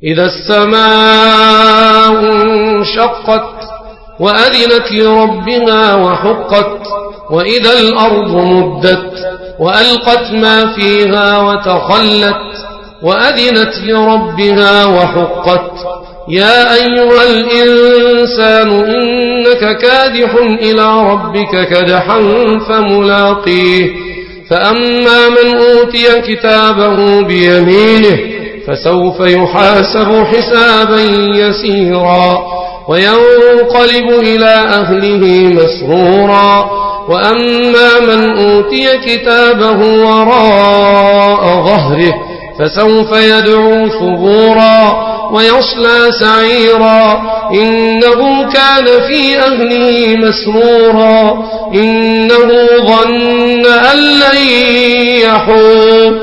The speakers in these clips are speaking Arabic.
إذا السماء انشقت وأذنت لربها وحقت وإذا الأرض مدت وألقت ما فيها وتخلت وأذنت لربها وحقت يا أيها الإنسان إنك كادح إلى ربك كدحا فملاقيه فأما من أوتي كتابه بيمينه فسوف يحاسب حسابا يسيرا وينقلب إلى أهله مسرورا وأما من أوتي كتابه وراء ظهره فسوف يدعو ثبورا ويصلى سعيرا إنه كان في أهله مسرورا إنه ظن أن لن يحور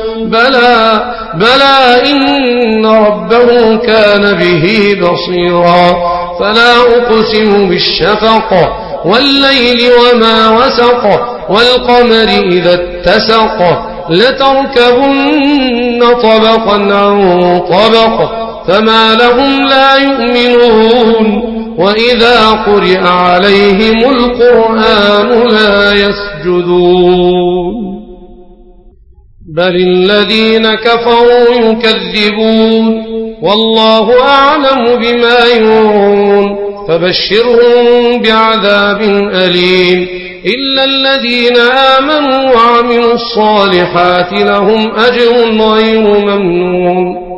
بلى إن ربه كان به بصيرا فلا أقسم بالشفق والليل وما وسق والقمر إذا اتسق لتركبن طبقا عن طبق فما لهم لا يؤمنون وإذا قرئ عليهم القرآن لا يسجدون بل الذين كفروا يكذبون والله أعلم بما يوعون فبشرهم بعذاب أليم إلا الذين آمنوا وعملوا الصالحات لهم أجر غير ممنون